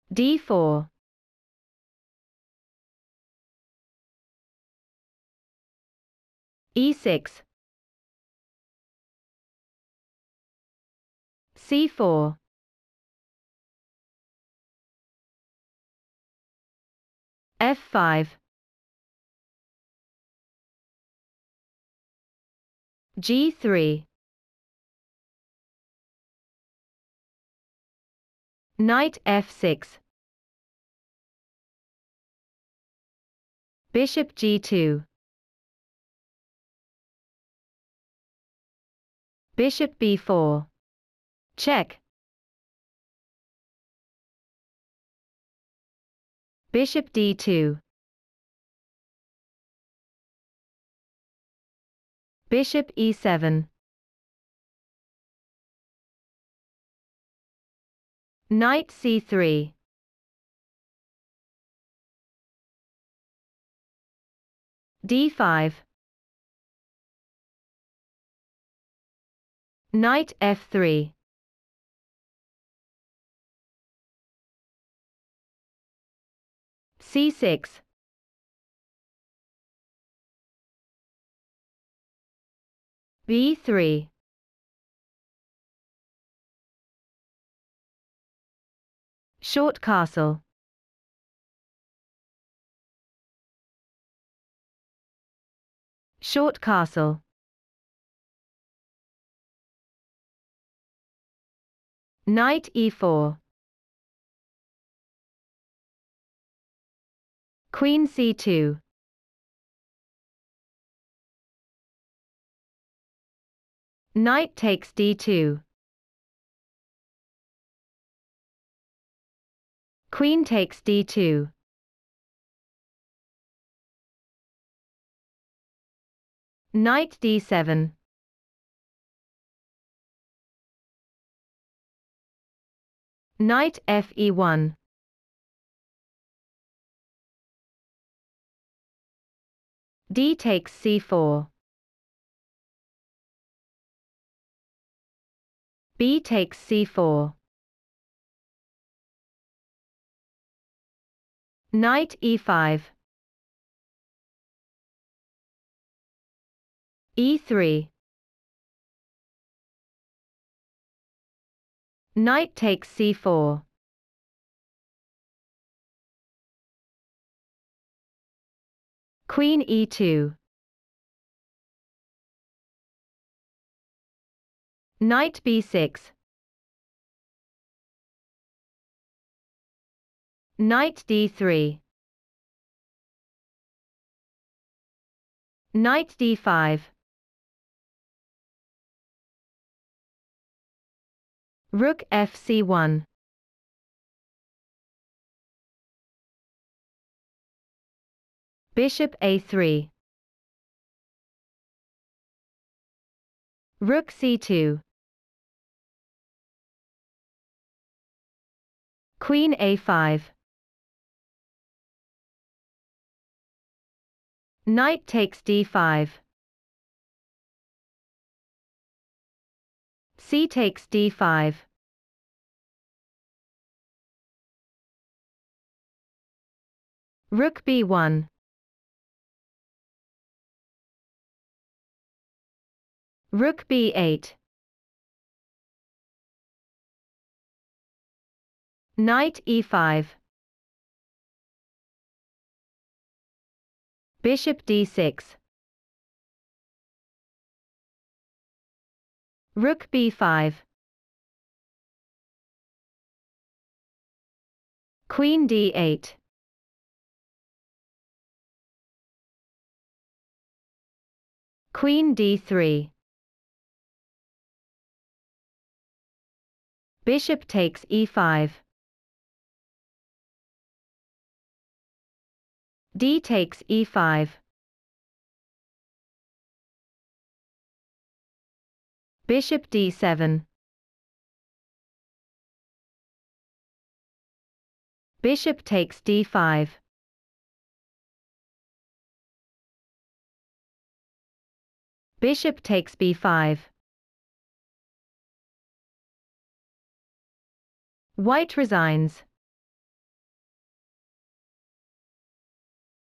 d4, e6, c4, f5, g3, knight f6, bishop g2, bishop b4, check, bishop d2, bishop e7, knight c3, d5, knight f3, c6, b3, short castle, short castle, knight e4, queen c2, knight takes d2, queen takes d2, knight d7, knight fe1, d takes c4, b takes c4, knight e5, e3, knight takes c4, queen e2, knight b6, knight d3, knight d5, rook fc1, bishop a3, rook c2, queen a5, knight takes d5, c takes d5, rook b1, rook b8, knight e5, bishop d6, rook b5, queen d8, queen d3, bishop takes e5, d takes e5, bishop d7, bishop takes d5, bishop takes b5, white resigns.